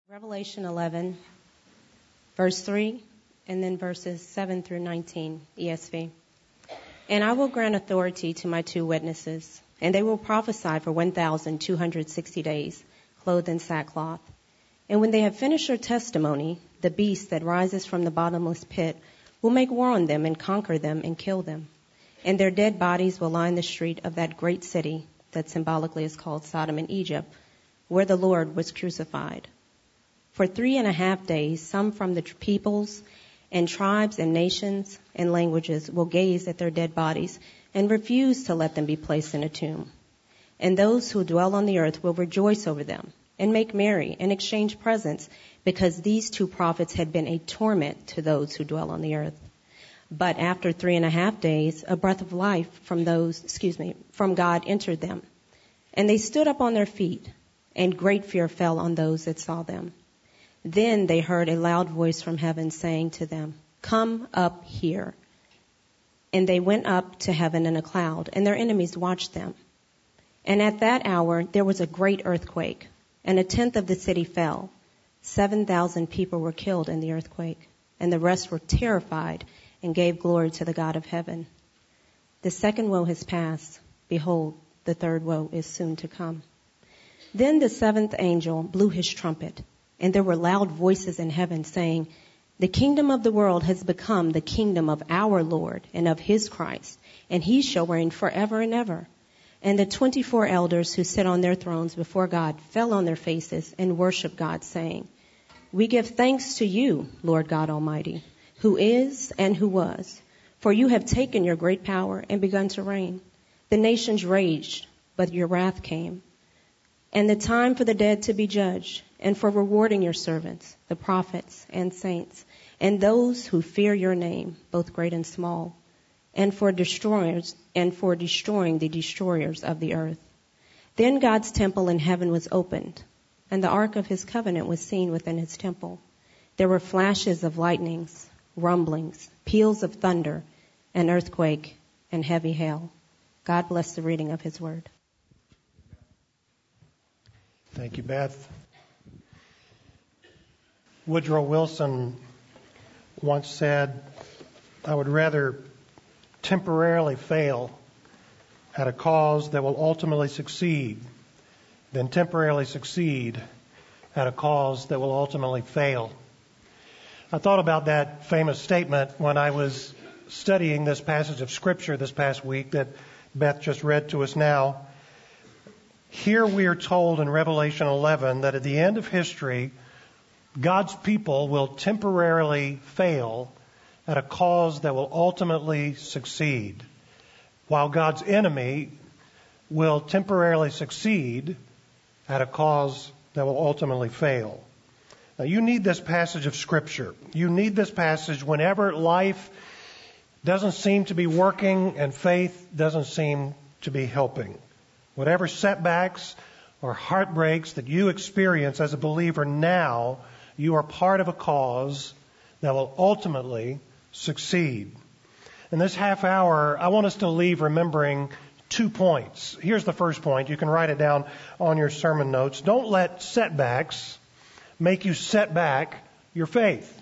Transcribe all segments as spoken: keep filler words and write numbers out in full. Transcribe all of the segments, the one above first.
Revelation eleven, verse three, and then verses seven through nineteen, E S V. And I will grant authority to my two witnesses, and they will prophesy for one thousand two hundred sixty days, clothed in sackcloth. And when they have finished their testimony, the beast that rises from the bottomless pit will make war on them and conquer them and kill them. And their dead bodies will line the street of that great city that symbolically is called Sodom and Egypt, where the Lord was crucified. For three and a half days, some from the peoples and tribes and nations and languages will gaze at their dead bodies and refuse to let them be placed in a tomb. And those who dwell on the earth will rejoice over them and make merry and exchange presents, because these two prophets had been a torment to those who dwell on the earth. But after three and a half days, a breath of life from those, excuse me, from God entered them. And they stood up on their feet, and great fear fell on those that saw them. Then they heard a loud voice from heaven saying to them, "Come up here." And they went up to heaven in a cloud, and their enemies watched them. And at that hour there was a great earthquake, and a tenth of the city fell. Seven thousand people were killed in the earthquake, and the rest were terrified and gave glory to the God of heaven. The second woe has passed. Behold, the third woe is soon to come. Then the seventh angel blew his trumpet, and there were loud voices in heaven saying, "The kingdom of the world has become the kingdom of our Lord and of his Christ, and he shall reign forever and ever." And the twenty-four elders who sit on their thrones before God fell on their faces and worshiped God, saying, "We give thanks to you, Lord God Almighty, who is and who was, for you have taken your great power and begun to reign. The nations raged, but your wrath came. And the time for the dead to be judged, and for rewarding your servants, the prophets and saints, and those who fear your name, both great and small, and for destroyers, and for destroying the destroyers of the earth." Then God's temple in heaven was opened, and the ark of his covenant was seen within his temple. There were flashes of lightnings, rumblings, peals of thunder, an earthquake, and heavy hail. God bless the reading of his word. Thank you, Beth. Woodrow Wilson once said, "I would rather temporarily fail at a cause that will ultimately succeed than temporarily succeed at a cause that will ultimately fail." I thought about that famous statement when I was studying this passage of Scripture this past week that Beth just read to us now. Here we are told in Revelation eleven that at the end of history, God's people will temporarily fail at a cause that will ultimately succeed, while God's enemy will temporarily succeed at a cause that will ultimately fail. Now, you need this passage of Scripture. You need this passage whenever life doesn't seem to be working and faith doesn't seem to be helping. Whatever setbacks or heartbreaks that you experience as a believer now, you are part of a cause that will ultimately succeed. In this half hour, I want us to leave remembering two points. Here's the first point. You can write it down on your sermon notes. Don't let setbacks make you set back your faith.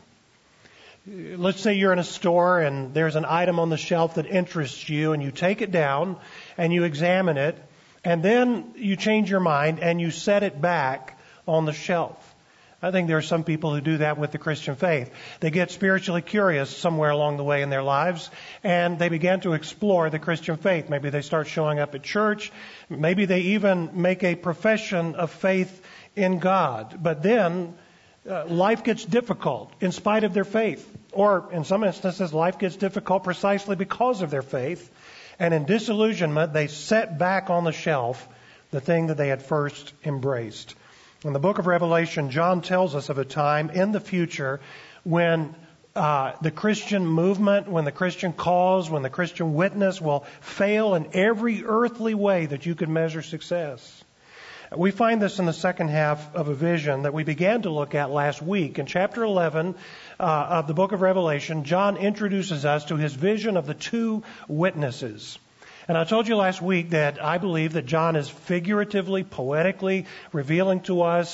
Let's say you're in a store and there's an item on the shelf that interests you, and you take it down and you examine it, and then you change your mind and you set it back on the shelf. I think there are some people who do that with the Christian faith. They get spiritually curious somewhere along the way in their lives, and they begin to explore the Christian faith. Maybe they start showing up at church. Maybe they even make a profession of faith in God. But then uh, life gets difficult in spite of their faith. Or in some instances, life gets difficult precisely because of their faith. And in disillusionment, they set back on the shelf the thing that they had first embraced. In the book of Revelation, John tells us of a time in the future when uh, the Christian movement, when the Christian cause, when the Christian witness will fail in every earthly way that you could measure success. We find this in the second half of a vision that we began to look at last week. In chapter eleven uh, of the book of Revelation, John introduces us to his vision of the two witnesses. And I told you last week that I believe that John is figuratively, poetically revealing to us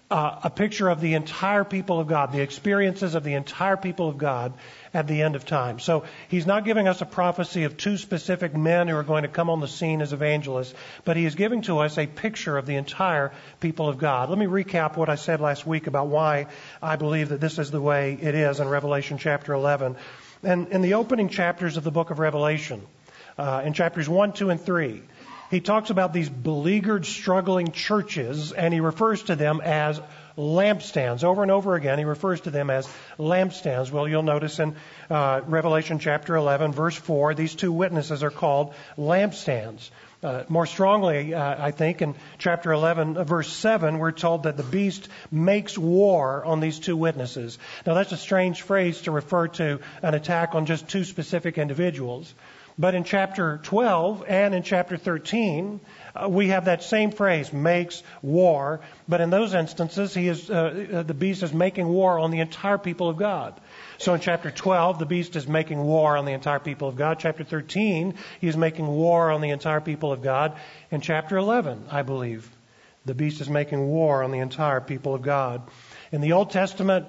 uh, a picture of the entire people of God, the experiences of the entire people of God at the end of time. So he's not giving us a prophecy of two specific men who are going to come on the scene as evangelists, but he is giving to us a picture of the entire people of God. Let me recap what I said last week about why I believe that this is the way it is in Revelation chapter eleven. And in the opening chapters of the book of Revelation, uh, in chapters one, two, and three, he talks about these beleaguered, struggling churches, and he refers to them as lampstands. Over and over again, he refers to them as lampstands. Well, you'll notice in uh, Revelation chapter eleven, verse four, these two witnesses are called lampstands. Uh, more strongly, uh, I think, in chapter eleven, uh, verse seven, we're told that the beast makes war on these two witnesses. Now, that's a strange phrase to refer to an attack on just two specific individuals. But in chapter twelve and in chapter thirteen, uh, we have that same phrase, makes war. But in those instances, he is uh, the beast is making war on the entire people of God. So in chapter twelve, the beast is making war on the entire people of God. Chapter thirteen, he is making war on the entire people of God. In chapter eleven, I believe, the beast is making war on the entire people of God. In the Old Testament,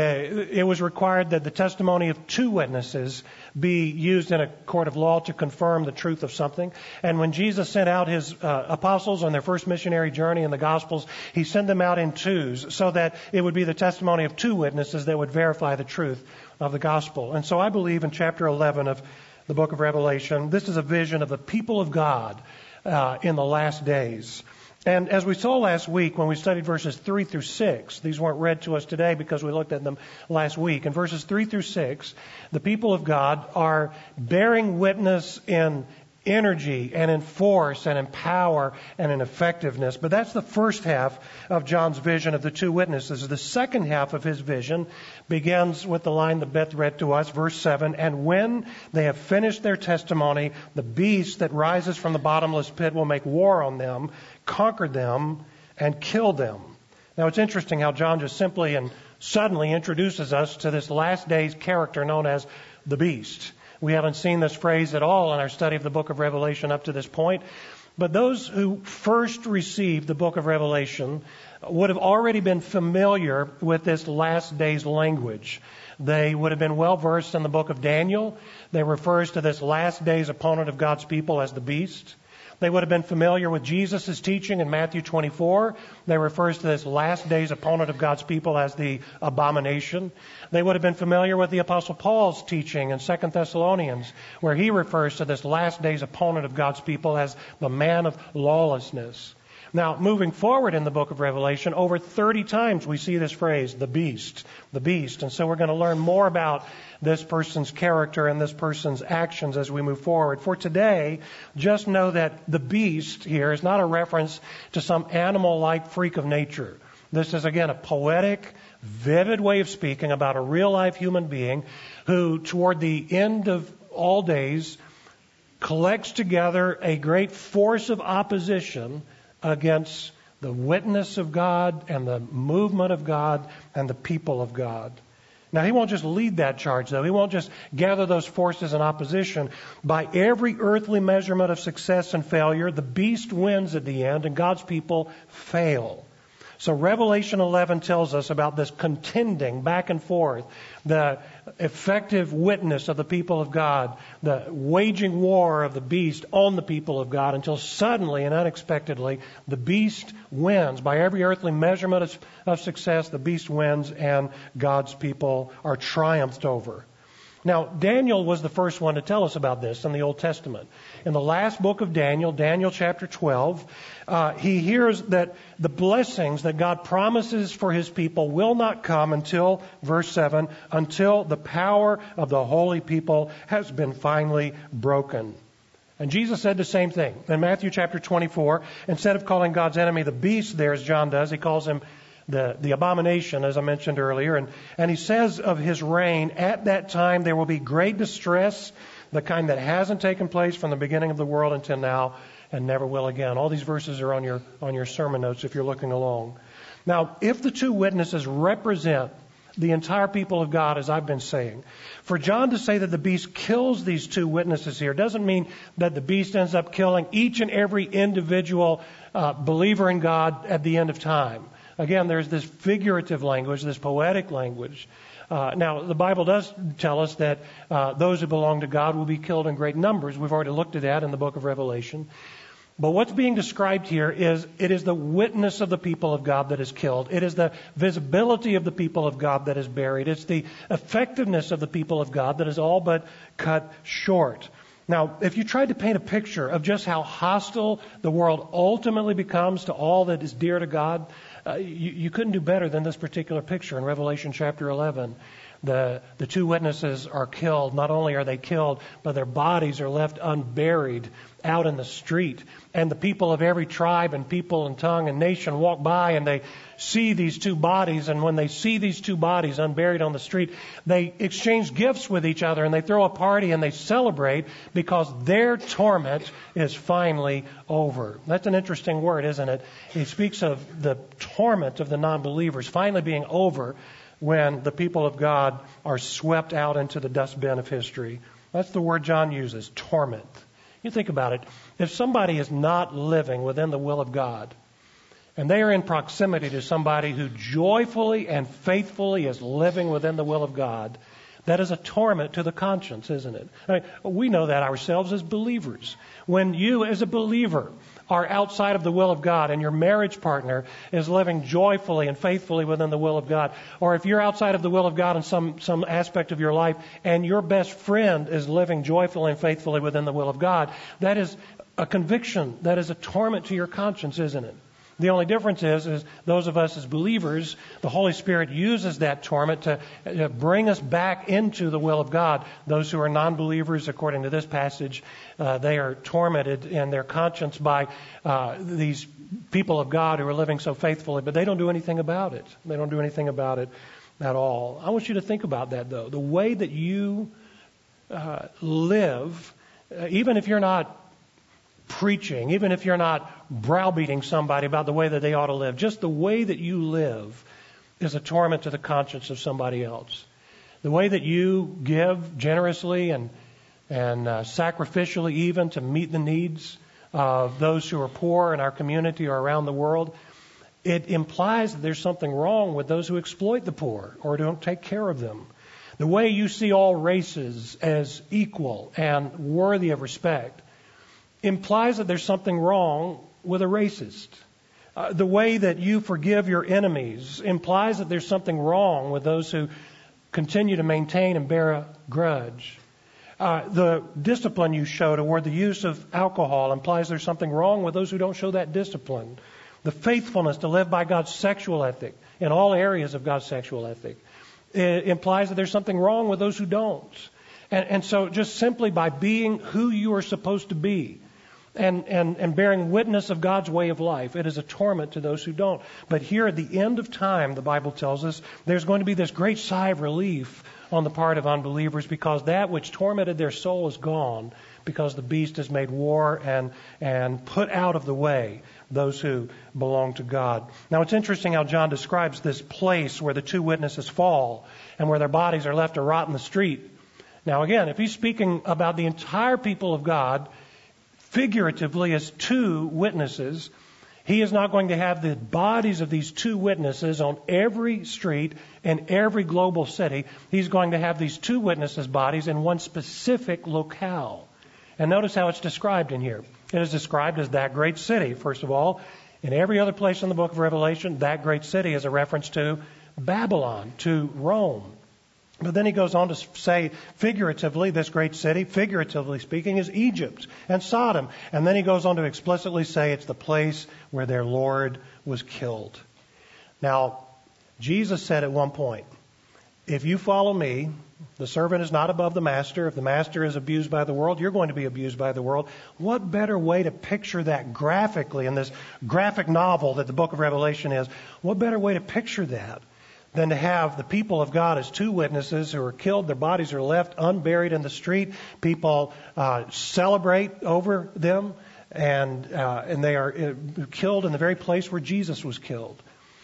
it was required that the testimony of two witnesses be used in a court of law to confirm the truth of something. And when Jesus sent out his uh, apostles on their first missionary journey in the Gospels, he sent them out in twos so that it would be the testimony of two witnesses that would verify the truth of the gospel. And so I believe in chapter eleven of the book of Revelation, this is a vision of the people of God uh, in the last days. And as we saw last week when we studied verses three through six, these weren't read to us today because we looked at them last week. In verses three through six, the people of God are bearing witness in energy and in force and in power and in effectiveness. But that's the first half of John's vision of the two witnesses. The second half of his vision begins with the line that Beth read to us, verse seven, and when they have finished their testimony, the beast that rises from the bottomless pit will make war on them, conquer them, and kill them. Now it's interesting how John just simply and suddenly introduces us to this last day's character known as the beast. We haven't seen this phrase at all in our study of the book of Revelation up to this point. But those who first received the book of Revelation would have already been familiar with this last day's language. They would have been well versed in the book of Daniel. That refers to this last day's opponent of God's people as the beast. They would have been familiar with Jesus' teaching in Matthew twenty-four. That refers to this last day's opponent of God's people as the abomination. They would have been familiar with the Apostle Paul's teaching in Second Thessalonians, where he refers to this last day's opponent of God's people as the man of lawlessness. Now, moving forward in the book of Revelation, over thirty times we see this phrase, the beast, the beast. And so we're going to learn more about this person's character and this person's actions as we move forward. For today, just know that the beast here is not a reference to some animal-like freak of nature. This is, again, a poetic, vivid way of speaking about a real-life human being who, toward the end of all days, collects together a great force of opposition against the witness of God and the movement of God and the people of God. Now, he won't just lead that charge, though. He won't just gather those forces in opposition. By every earthly measurement of success and failure, the beast wins at the end and God's people fail. So Revelation eleven tells us about this contending back and forth, the effective witness of the people of God, the waging war of the beast on the people of God, until suddenly and unexpectedly the beast wins. By every earthly measurement of, of success, the beast wins and God's people are triumphed over. Now, Daniel was the first one to tell us about this in the Old Testament. In the last book of Daniel, Daniel chapter twelve, uh, he hears that the blessings that God promises for his people will not come until, verse seven, until the power of the holy people has been finally broken. And Jesus said the same thing. In Matthew chapter twenty-four, instead of calling God's enemy the beast there, as John does, he calls him The, the abomination, as I mentioned earlier. And, and he says of his reign, at that time there will be great distress, the kind that hasn't taken place from the beginning of the world until now and never will again. All these verses are on your, on your sermon notes if you're looking along. Now, if the two witnesses represent the entire people of God, as I've been saying, for John to say that the beast kills these two witnesses here doesn't mean that the beast ends up killing each and every individual uh, believer in God at the end of time. Again, there's this figurative language, this poetic language. Uh, now, the Bible does tell us that uh, those who belong to God will be killed in great numbers. We've already looked at that in the book of Revelation. But what's being described here is it is the witness of the people of God that is killed. It is the visibility of the people of God that is buried. It's the effectiveness of the people of God that is all but cut short. Now, if you tried to paint a picture of just how hostile the world ultimately becomes to all that is dear to God, uh, you, you couldn't do better than this particular picture in Revelation chapter eleven. The, the two witnesses are killed. Not only are they killed, but their bodies are left unburied out in the street. And the people of every tribe and people and tongue and nation walk by and they see these two bodies. And when they see these two bodies unburied on the street, they exchange gifts with each other and they throw a party and they celebrate because their torment is finally over. That's an interesting word, isn't it? It speaks of the torment of the non-believers finally being over when the people of God are swept out into the dustbin of history. That's the word John uses, torment. You think about it. If somebody is not living within the will of God, and they are in proximity to somebody who joyfully and faithfully is living within the will of God, that is a torment to the conscience, isn't it? I mean, we know that ourselves as believers. When you, as a believer, are outside of the will of God and your marriage partner is living joyfully and faithfully within the will of God, or if you're outside of the will of God in some, some aspect of your life and your best friend is living joyfully and faithfully within the will of God, that is a conviction, that is a torment to your conscience, isn't it? The only difference is, is those of us as believers, the Holy Spirit uses that torment to, to bring us back into the will of God. Those who are non-believers, according to this passage, uh, they are tormented in their conscience by uh, these people of God who are living so faithfully, but they don't do anything about it. They don't do anything about it at all. I want you to think about that, though. The way that you uh, live, uh, even if you're not preaching, even if you're not browbeating somebody about the way that they ought to live, just the way that you live is a torment to the conscience of somebody else. The way that you give generously and and uh, sacrificially even to meet the needs of those who are poor in our community or around the world, it implies that there's something wrong with those who exploit the poor or don't take care of them. The way you see all races as equal and worthy of respect implies that there's something wrong with a racist. Uh, the way that you forgive your enemies implies that there's something wrong with those who continue to maintain and bear a grudge. Uh, the discipline you show toward the use of alcohol implies there's something wrong with those who don't show that discipline. The faithfulness to live by God's sexual ethic in all areas of God's sexual ethic it implies that there's something wrong with those who don't. And, and so just simply by being who you are supposed to be, And, and, and bearing witness of God's way of life, it is a torment to those who don't. But here at the end of time, the Bible tells us, there's going to be this great sigh of relief on the part of unbelievers because that which tormented their soul is gone because the beast has made war and, and put out of the way those who belong to God. Now it's interesting how John describes this place where the two witnesses fall and where their bodies are left to rot in the street. Now again, if he's speaking about the entire people of God, figuratively as two witnesses, he is not going to have the bodies of these two witnesses on every street in every global city. He's going to have these two witnesses' bodies in one specific locale. And notice how it's described in here. It is described as that great city. First of all, in every other place in the book of Revelation, that great city is a reference to Babylon, to Rome. But then he goes on to say, figuratively, this great city, figuratively speaking, is Egypt and Sodom. And then he goes on to explicitly say it's the place where their Lord was killed. Now, Jesus said at one point, if you follow me, the servant is not above the master. If the master is abused by the world, you're going to be abused by the world. What better way to picture that graphically in this graphic novel that the book of Revelation is? What better way to picture that than to have the people of God as two witnesses who are killed, their bodies are left unburied in the street, people uh, celebrate over them, and uh, and they are uh, killed in the very place where Jesus was killed.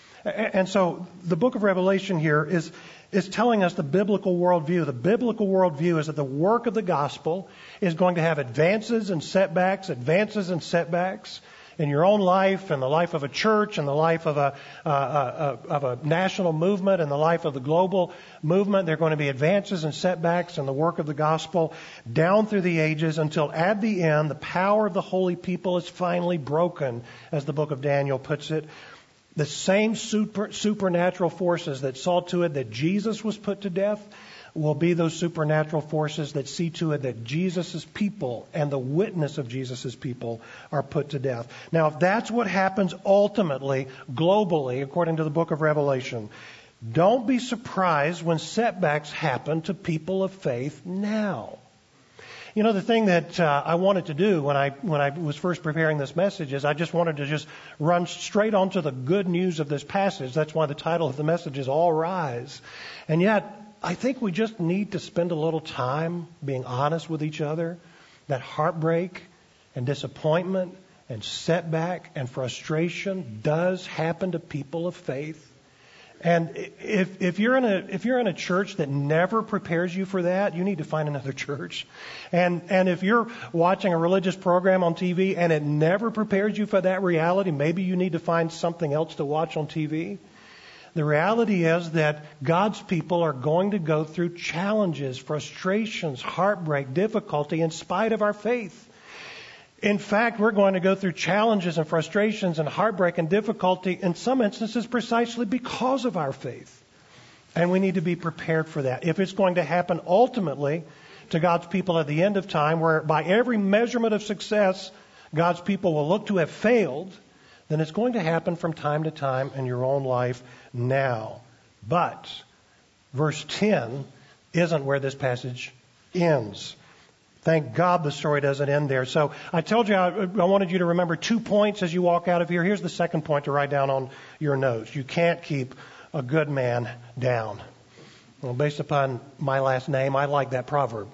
And so the book of Revelation here is is telling us the biblical worldview. The biblical worldview is that the work of the gospel is going to have advances and setbacks, advances and setbacks. in your own life and the life of a church and the life of a, uh, uh, of a national movement and the life of the global movement. There are going to be advances and setbacks in the work of the gospel down through the ages until at the end the power of the holy people is finally broken, as the book of Daniel puts it. The same super, supernatural forces that saw to it that Jesus was put to death will be those supernatural forces that see to it that Jesus' people and the witness of Jesus' people are put to death. Now, if that's what happens ultimately, globally, according to the book of Revelation, don't be surprised when setbacks happen to people of faith now. You know, the thing that uh, I wanted to do when I when I was first preparing this message is I just wanted to just run straight onto the good news of this passage. That's why the title of the message is All Rise. And yet, I think we just need to spend a little time being honest with each other. That heartbreak and disappointment and setback and frustration does happen to people of faith. And if, if you're in a if you're in a church that never prepares you for that, you need to find another church. And and if you're watching a religious program on T V and it never prepares you for that reality, maybe you need to find something else to watch on T V. The reality is that God's people are going to go through challenges, frustrations, heartbreak, difficulty in spite of our faith. In fact, we're going to go through challenges and frustrations and heartbreak and difficulty in some instances precisely because of our faith. And we need to be prepared for that. If it's going to happen ultimately to God's people at the end of time, where by every measurement of success, God's people will look to have failed, then it's going to happen from time to time in your own life now. But verse ten isn't where this passage ends. Thank God the story doesn't end there. So I told you I, I wanted you to remember two points as you walk out of here. Here's the second point to write down on your notes. You can't keep a good man down. Well, based upon my last name, I like that proverb.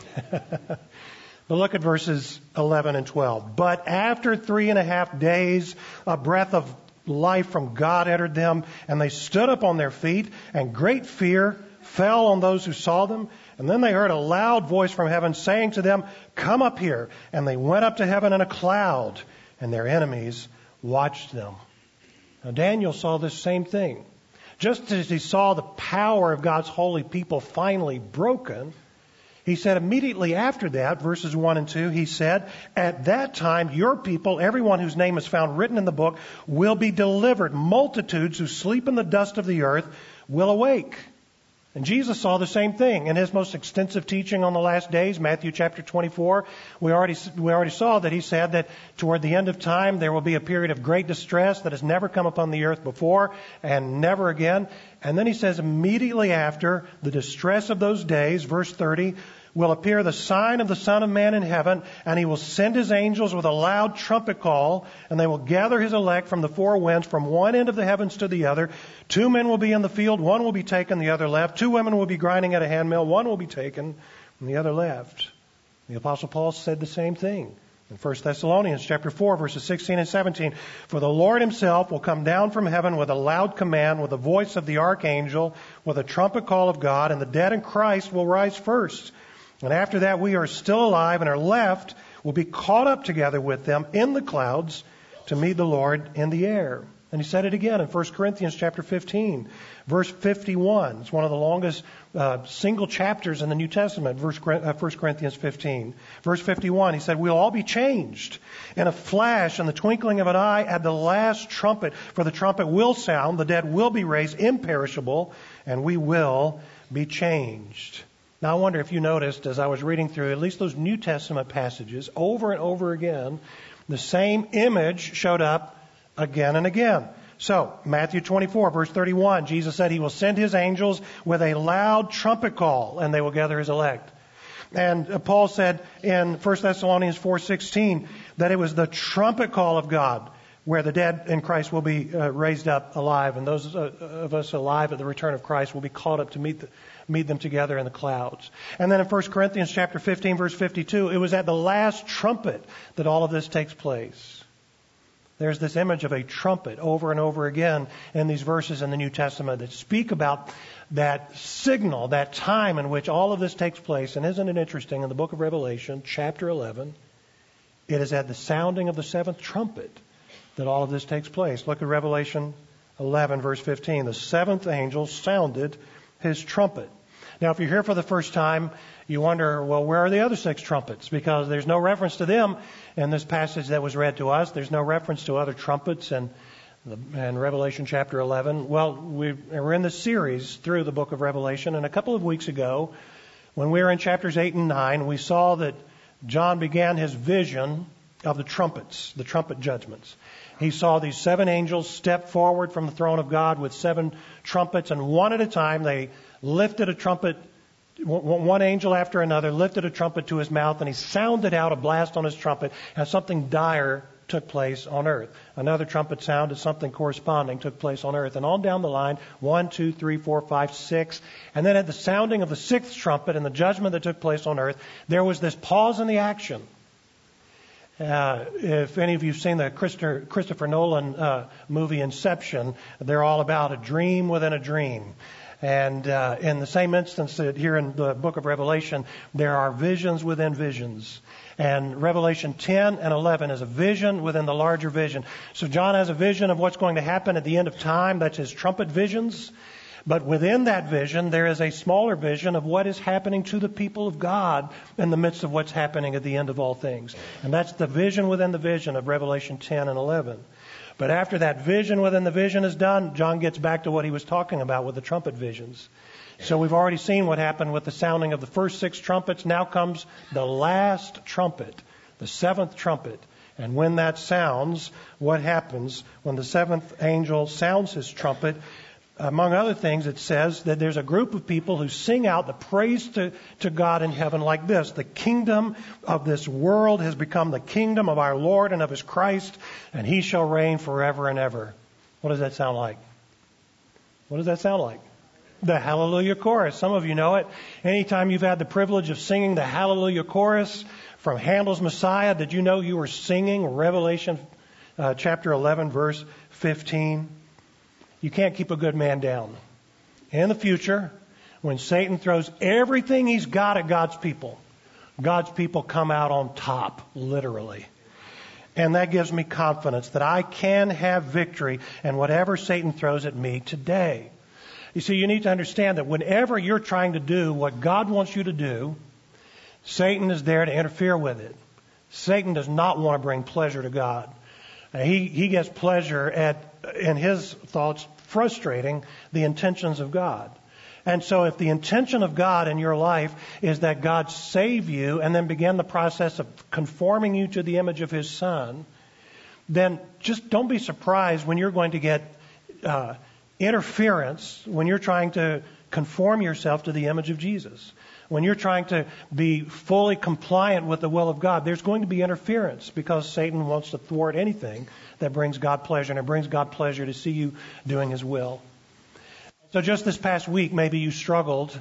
But look at verses eleven and twelve. But after three and a half days, a breath of life from God entered them, and they stood up on their feet, and great fear fell on those who saw them. And then they heard a loud voice from heaven saying to them, "Come up here." And they went up to heaven in a cloud, and their enemies watched them. Now Daniel saw this same thing. Just as he saw the power of God's holy people finally broken, he said immediately after that, verses one and two, he said, "At that time your people, everyone whose name is found written in the book, will be delivered. Multitudes who sleep in the dust of the earth will awake." And Jesus saw the same thing in his most extensive teaching on the last days, Matthew chapter twenty-four. We already we already saw that he said that toward the end of time there will be a period of great distress that has never come upon the earth before and never again. And then he says immediately after the distress of those days, verse thirty, will appear the sign of the Son of Man in heaven, and he will send his angels with a loud trumpet call, and they will gather his elect from the four winds, from one end of the heavens to the other. Two men will be in the field, one will be taken, the other left. Two women will be grinding at a handmill, one will be taken, and the other left. The Apostle Paul said the same thing in First Thessalonians chapter four, verses sixteen and seventeen. For the Lord himself will come down from heaven with a loud command, with the voice of the archangel, with a trumpet call of God, and the dead in Christ will rise first. And after that, we are still alive and are left will be caught up together with them in the clouds to meet the Lord in the air. And he said it again in First Corinthians chapter fifteen, verse fifty-one. It's one of the longest uh, single chapters in the New Testament, verse, uh, First Corinthians fifteen. Verse fifty-one, he said, "We'll all be changed in a flash, in the twinkling of an eye, at the last trumpet. For the trumpet will sound, the dead will be raised imperishable, and we will be changed." Now, I wonder if you noticed as I was reading through at least those New Testament passages over and over again, the same image showed up again and again. So, Matthew twenty-four, verse thirty-one, Jesus said he will send his angels with a loud trumpet call, and they will gather his elect. And Paul said in First Thessalonians four sixteen that it was the trumpet call of God where the dead in Christ will be uh, raised up alive, and those uh, of us alive at the return of Christ will be caught up to meet the meet them together in the clouds. And then in First Corinthians chapter fifteen, verse fifty-two, it was at the last trumpet that all of this takes place. There's this image of a trumpet over and over again in these verses in the New Testament that speak about that signal, that time in which all of this takes place. And isn't it interesting, in the book of Revelation, chapter eleven, it is at the sounding of the seventh trumpet that all of this takes place. Look at Revelation eleven, verse fifteen. The seventh angel sounded his trumpet. Now, if you're here for the first time, you wonder, well, where are the other six trumpets? Because there's no reference to them in this passage that was read to us. There's no reference to other trumpets in, in Revelation chapter eleven. Well, we, we're in this series through the book of Revelation, and a couple of weeks ago, when we were in chapters eight and nine, we saw that John began his vision of the trumpets, the trumpet judgments. He saw these seven angels step forward from the throne of God with seven trumpets, and one at a time they lifted a trumpet, one angel after another lifted a trumpet to his mouth, and he sounded out a blast on his trumpet, and something dire took place on earth. Another trumpet sounded, something corresponding took place on earth. And on down the line, one, two, three, four, five, six. And then at the sounding of the sixth trumpet and the judgment that took place on earth, there was this pause in the action. Uh, if any of you have seen the Christopher, Christopher Nolan uh, movie Inception, they're all about a dream within a dream. And uh, in the same instance that here in the book of Revelation, there are visions within visions. And Revelation ten and eleven is a vision within the larger vision. So John has a vision of what's going to happen at the end of time. That's his trumpet visions. But within that vision, there is a smaller vision of what is happening to the people of God in the midst of what's happening at the end of all things. And that's the vision within the vision of Revelation ten and eleven. But after that vision within the vision is done, John gets back to what he was talking about with the trumpet visions. So we've already seen what happened with the sounding of the first six trumpets. Now comes the last trumpet, the seventh trumpet. And when that sounds, what happens when the seventh angel sounds his trumpet? Among other things, it says that there's a group of people who sing out the praise to, to God in heaven like this. The kingdom of this world has become the kingdom of our Lord and of his Christ, and he shall reign forever and ever. What does that sound like? What does that sound like? The Hallelujah Chorus. Some of you know it. Anytime you've had the privilege of singing the Hallelujah Chorus from Handel's Messiah, did you know you were singing Revelation uh, chapter eleven, verse fifteen? You can't keep a good man down. In the future, when Satan throws everything he's got at God's people, God's people come out on top, literally. And that gives me confidence that I can have victory in whatever Satan throws at me today. You see, you need to understand that whenever you're trying to do what God wants you to do, Satan is there to interfere with it. Satan does not want to bring pleasure to God. He, he gets pleasure at, in his thoughts, frustrating the intentions of God. And so if the intention of God in your life is that God save you and then begin the process of conforming you to the image of his Son, then just don't be surprised when you're going to get uh, interference when you're trying to conform yourself to the image of Jesus. When you're trying to be fully compliant with the will of God, there's going to be interference because Satan wants to thwart anything that brings God pleasure, and it brings God pleasure to see you doing his will. So just this past week, maybe you struggled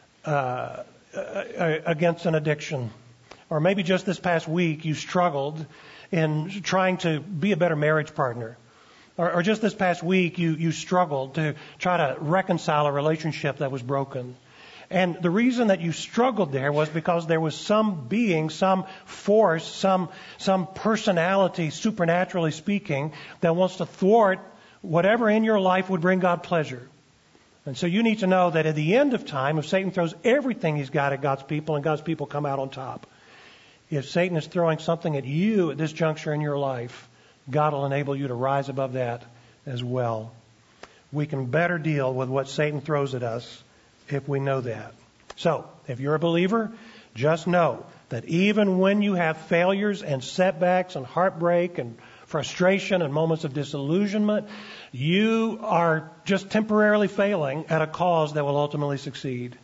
uh, against an addiction. Or maybe just this past week, you struggled in trying to be a better marriage partner. Or, or just this past week, you, you struggled to try to reconcile a relationship that was broken. And the reason that you struggled there was because there was some being, some force, some some personality, supernaturally speaking, that wants to thwart whatever in your life would bring God pleasure. And so you need to know that at the end of time, if Satan throws everything he's got at God's people and God's people come out on top, if Satan is throwing something at you at this juncture in your life, God will enable you to rise above that as well. We can better deal with what Satan throws at us if we know that. So, if you're a believer, just know that even when you have failures and setbacks and heartbreak and frustration and moments of disillusionment, you are just temporarily failing at a cause that will ultimately succeed.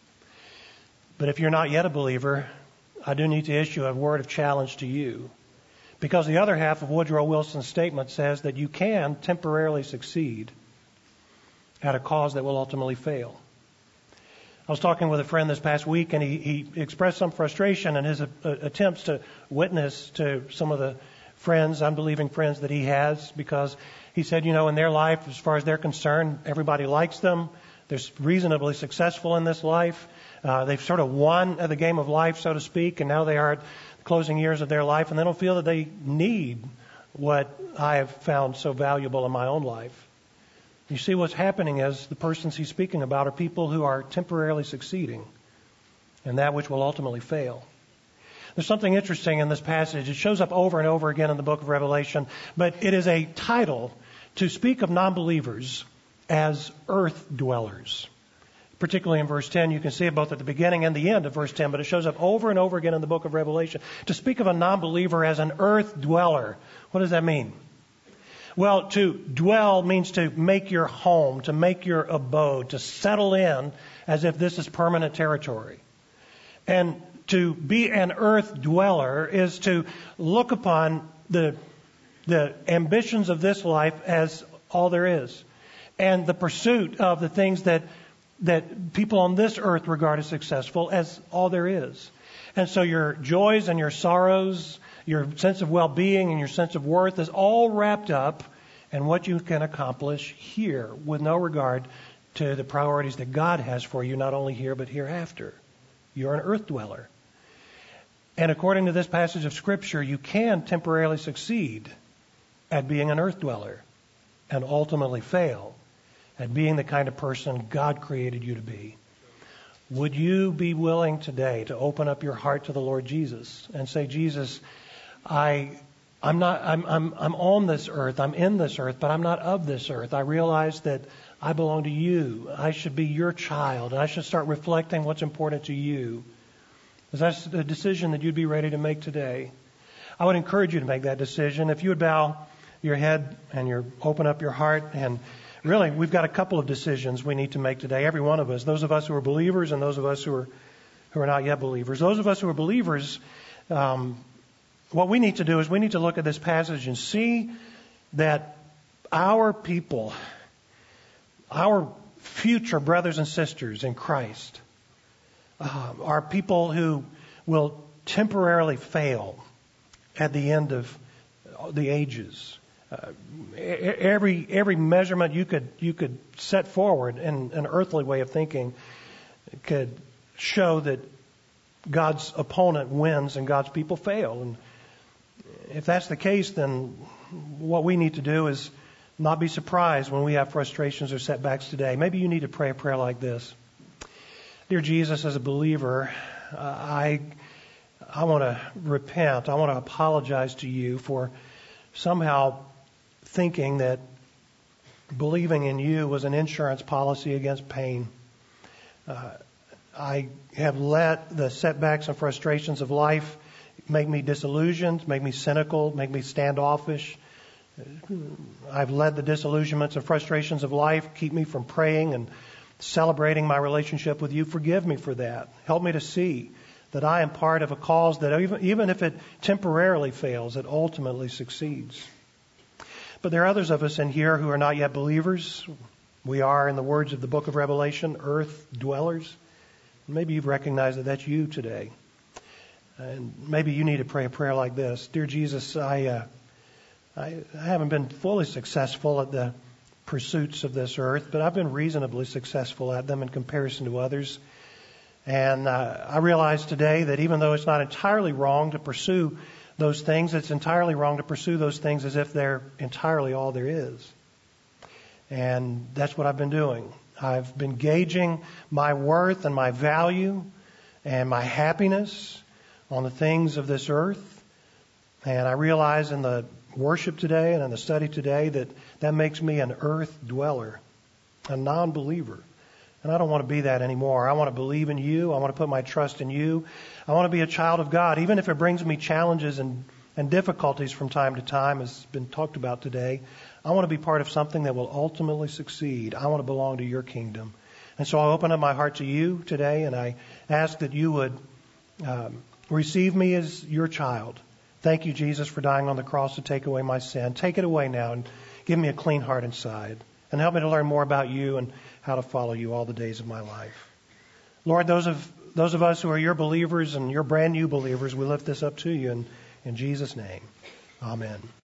But if you're not yet a believer, I do need to issue a word of challenge to you. Because the other half of Woodrow Wilson's statement says that you can temporarily succeed at a cause that will ultimately fail. I was talking with a friend this past week, and he, he expressed some frustration in his uh, attempts to witness to some of the friends, unbelieving friends that he has, because he said, you know, in their life, as far as they're concerned, everybody likes them. They're reasonably successful in this life. Uh, they've sort of won at the game of life, so to speak, and now they are at the closing years of their life, and they don't feel that they need what I have found so valuable in my own life. You see, what's happening is the persons he's speaking about are people who are temporarily succeeding in that which will ultimately fail. There's something interesting in this passage. It shows up over and over again in the book of Revelation, but it is a title to speak of non-believers as earth dwellers. Particularly in verse ten, you can see it both at the beginning and the end of verse ten, but it shows up over and over again in the book of Revelation. To speak of a non-believer as an earth dweller, what does that mean? Well, to dwell means to make your home, to make your abode, to settle in as if this is permanent territory. And to be an earth dweller is to look upon the, the ambitions of this life as all there is, and the pursuit of the things that that people on this earth regard as successful as all there is. And so your joys and your sorrows, your sense of well-being and your sense of worth is all wrapped up in what you can accomplish here, with no regard to the priorities that God has for you, not only here but hereafter. You're an earth dweller. And according to this passage of Scripture, you can temporarily succeed at being an earth dweller and ultimately fail at being the kind of person God created you to be. Would you be willing today to open up your heart to the Lord Jesus and say, Jesus, I, I'm not, I'm, I'm, I'm on this earth, I'm in this earth, but I'm not of this earth. I realize that I belong to you. I should be your child, and I should start reflecting what's important to you. Is that a decision that you'd be ready to make today? I would encourage you to make that decision. If you would bow your head and your open up your heart, and really, we've got a couple of decisions we need to make today, every one of us, those of us who are believers and those of us who are who are not yet believers. Those of us who are believers, um, what we need to do is we need to look at this passage and see that our people, our future brothers and sisters in Christ, uh, are people who will temporarily fail at the end of the ages. Uh, every every measurement you could you could set forward in an earthly way of thinking could show that God's opponent wins and God's people fail. And if that's the case, then what we need to do is not be surprised when we have frustrations or setbacks today. Maybe you need to pray a prayer like this. Dear Jesus, as a believer, uh, I I want to repent. I want to apologize to you for somehow thinking that believing in you was an insurance policy against pain. Uh, I have let the setbacks and frustrations of life make me disillusioned, make me cynical, make me standoffish. I've let the disillusionments and frustrations of life keep me from praying and celebrating my relationship with you. Forgive me for that. Help me to see that I am part of a cause that even, even if it temporarily fails, it ultimately succeeds. But there are others of us in here who are not yet believers. We are, in the words of the book of Revelation, earth dwellers. Maybe you've recognized that that's you today. And maybe you need to pray a prayer like this. Dear Jesus, I, uh, I, I haven't been fully successful at the pursuits of this earth, but I've been reasonably successful at them in comparison to others. And uh, I realize today that even though it's not entirely wrong to pursue those things, it's entirely wrong to pursue those things as if they're entirely all there is. And that's what I've been doing. I've been gauging my worth and my value and my happiness on the things of this earth. And I realize in the worship today and in the study today that that makes me an earth dweller, a non-believer. And I don't want to be that anymore. I want to believe in you. I want to put my trust in you. I want to be a child of God, even if it brings me challenges and, and difficulties from time to time, as has been talked about today. I want to be part of something that will ultimately succeed. I want to belong to your kingdom. And so I open up my heart to you today, and I ask that you would um, receive me as your child. Thank you, Jesus, for dying on the cross to take away my sin. Take it away now and give me a clean heart inside. And help me to learn more about you and how to follow you all the days of my life. Lord, those of those of us who are your believers and your brand new believers, we lift this up to you in, in Jesus' name. Amen.